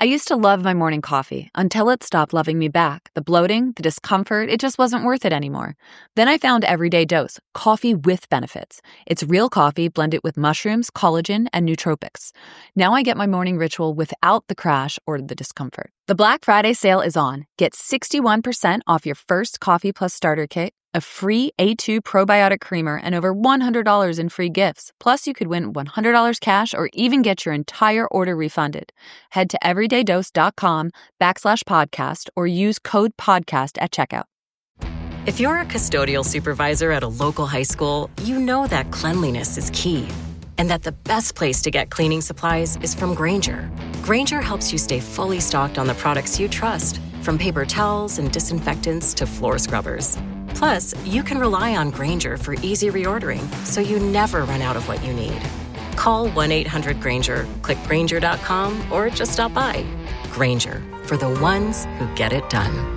I used to love my morning coffee until it stopped loving me back. The bloating, the discomfort, it just wasn't worth it anymore. Then I found Everyday Dose, coffee with benefits. It's real coffee blended with mushrooms, collagen, and nootropics. Now I get my morning ritual without the crash or the discomfort. The Black Friday sale is on. Get 61% off your first Coffee Plus starter kit, a free A2 probiotic creamer, and over $100 in free gifts. Plus, you could win $100 cash or even get your entire order refunded. Head to everydaydose.com/podcast or use code podcast at checkout. If you're a custodial supervisor at a local high school, you know that cleanliness is key and that the best place to get cleaning supplies is from Grainger. Grainger helps you stay fully stocked on the products you trust, from paper towels and disinfectants to floor scrubbers. Plus, you can rely on Grainger for easy reordering, so you never run out of what you need. Call 1-800-GRAINGER, click Grainger.com, or just stop by. Grainger, for the ones who get it done.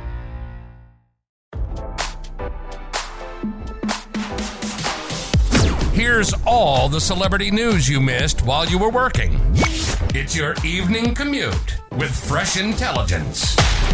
Here's all the celebrity news you missed while you were working. It's your evening commute with Fresh Intelligence.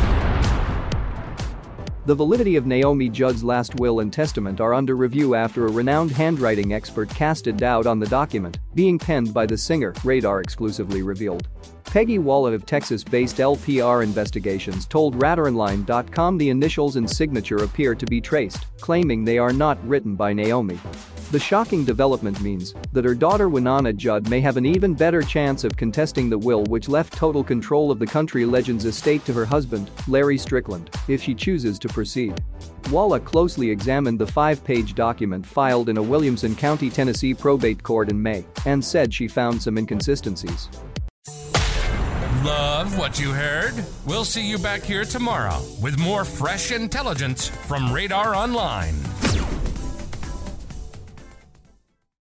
The validity of Naomi Judd's last will and testament are under review after a renowned handwriting expert casted doubt on the document being penned by the singer, Radar exclusively revealed. Peggy Walla of Texas-based LPR Investigations told RadarOnline.com the initials and signature appear to be traced, claiming they are not written by Naomi. The shocking development means that her daughter Winona Judd may have an even better chance of contesting the will, which left total control of the country legend's estate to her husband, Larry Strickland, if she chooses to proceed. Walla closely examined the 5-page document filed in a Williamson County, Tennessee probate court in May and said she found some inconsistencies. Love what you heard? We'll see you back here tomorrow with more Fresh Intelligence from Radar Online.